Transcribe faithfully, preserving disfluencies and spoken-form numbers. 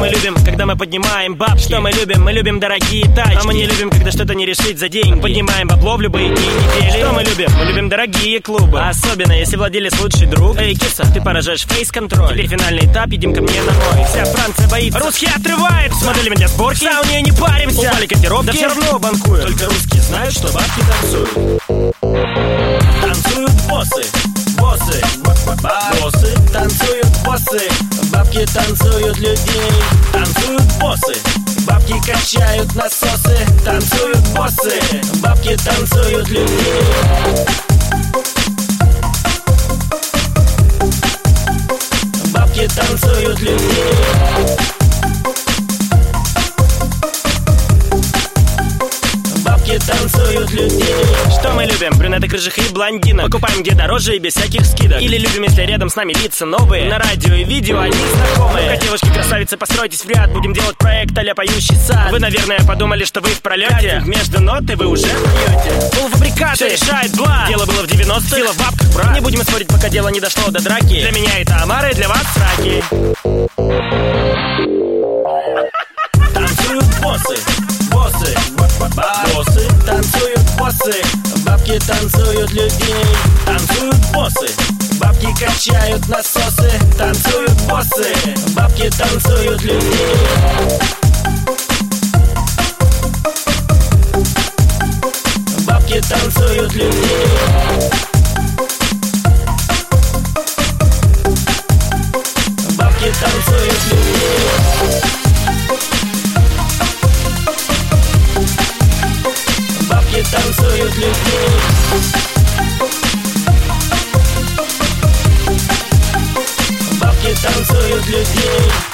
мы любим, когда мы поднимаем бабки. Что мы любим? Мы любим дорогие тачки. А мы не любим, когда что-то не решить за деньги. Поднимаем бабло в любые дни недели. Что мы любим? Мы любим дорогие клубы. Особенно, если владелец лучший друг. Эй, киса, ты поражаешь фейс-контроль. Теперь финальный этап, едем ко мне домой. Вся Франция боится, русские отрываются. С моделями для сборки, в сауне не паримся. Упали котировки, да все равно банкуют. Только русские знают, что бабки танцуют. Танцуют боссы, боссы, боссы. Танцуют боссы, бабки танцуют людей. Танцуют боссы, бабки качают насосы. Танцуют боссы, бабки танцуют людей. Бабки танцуют людей. Бабки танцуют людей. Что мы любим? Брюнеток, рыжих и блондинок. Покупаем где дороже и без всяких скидок. Или любим, если рядом с нами лица новые. На радио и видео они знакомые. Ну-ка, девушки-красавицы, постройтесь в ряд. Будем делать проект а-ля поющий сад. Вы, наверное, подумали, что вы в пролете. Между ноты вы уже поете. Полуфабрикаты, все решает блат. Дело было в девяностых, сила в бабках, брат. Не будем спорить, пока дело не дошло до драки. Для меня это омары, для вас сраки. Танцуют боссы, боссы, боссы. Танцуют боссы, бабки танцуют людей. Танцуют боссы, бабки качают насосы. Танцуют боссы, бабки танцуют людей. Бабки танцуют людей. Бабки танцуют людей. Бабки танцуют людей. Бабки танцуют людей.